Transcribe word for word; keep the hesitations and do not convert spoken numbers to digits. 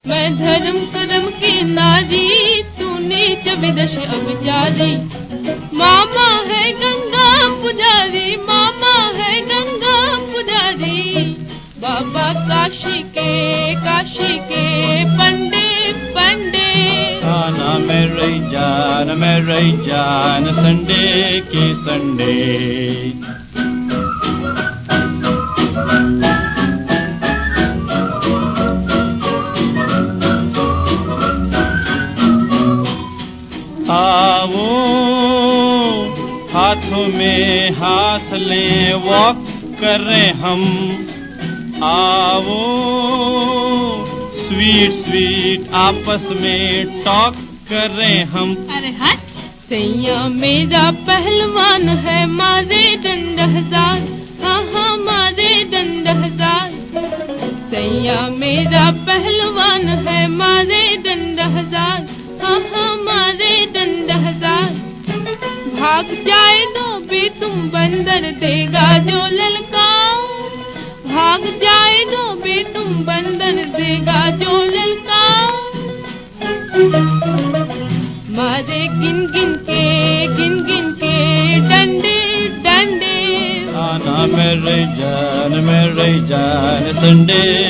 मैं धर्म कर्म की नारी, तूने चविदश अब जारी। मामा है गंगा पुजारी, मामा है गंगा पुजारी। बाबा काशी के काशी के पंडे पंडे। आना मेरी जान मेरी जान संडे की संडे। आओ हाथों में हाथ ले वॉक करें हम। आओ स्वीट स्वीट आपस में टॉक करें हम। अरे हट, सैया मेरा पहलवान है, मारे डंड हजार। हाँ हाँ मारे डंड हजार। सैया मेरा पहलवान है, मारे डंड हजार। हाँ हाँ मारे डंड हजार। भाग जाए तो भी तुम बंदर, देगा जो ललकार। भाग जाए तो भी तुम बंदर, देगा जो ललकार। मारे गिन गिन के गिन गिन के डंडे डंडे। आना मेरी जान मेरी जान संडे